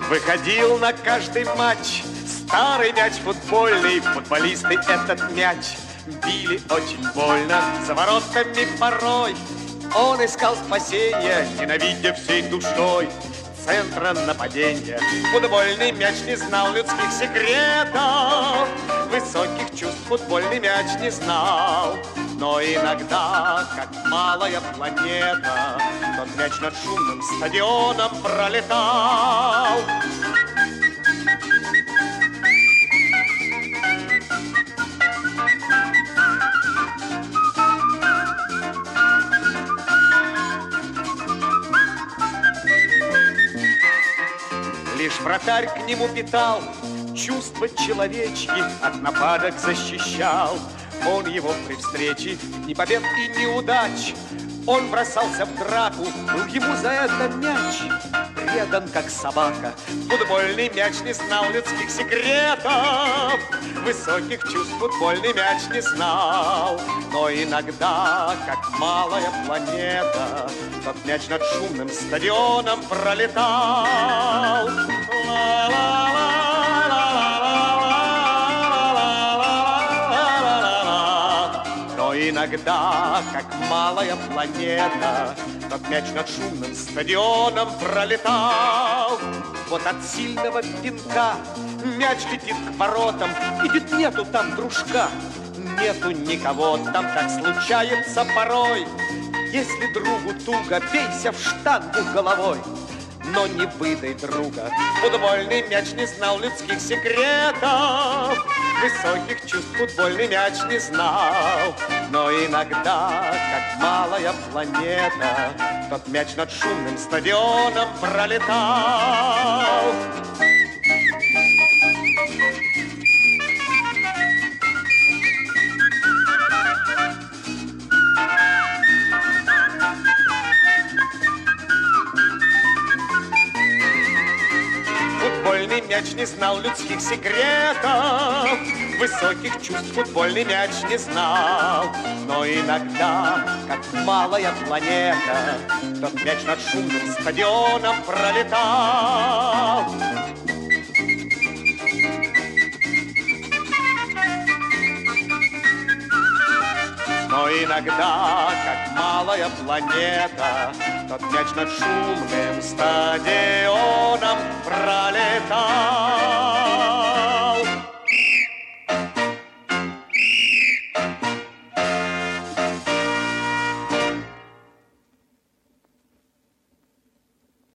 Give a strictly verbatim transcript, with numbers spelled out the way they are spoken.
Выходил на каждый матч старый мяч футбольный. Футболисты этот мяч били очень больно, за воротами порой. Он искал спасения, ненавидя всей душой центра нападения. Футбольный мяч не знал людских секретов, высоких чувств футбольный мяч не знал. Но иногда, как малая планета, тот мяч над шумным стадионом пролетал. Лишь вратарь к нему питал чувства человечьи, от нападок защищал. Он его при встрече ни побед и неудач. Он бросался в драку, был ему за это мяч предан, как собака. Футбольный мяч не знал людских секретов, высоких чувств футбольный мяч не знал. Но иногда, как малая планета, тот мяч над шумным стадионом пролетал. Иногда, как малая планета, тот мяч над шумным стадионом пролетал. Вот от сильного пинка мяч летит к воротам, и ведь нету там дружка, нету никого там, так случается порой. Если другу туго, бейся в штангу головой, но не выдай друга. Футбольный мяч не знал людских секретов, высоких чувств футбольный мяч не знал. Но иногда, как малая планета, тот мяч над шумным стадионом пролетал. Футбольный мяч не знал людских секретов, высоких чувств футбольный мяч не знал. Но иногда, как малая планета, тот мяч над шумным стадионом пролетал. Но иногда, как малая планета, тот мяч над шумным стадионом пролетал.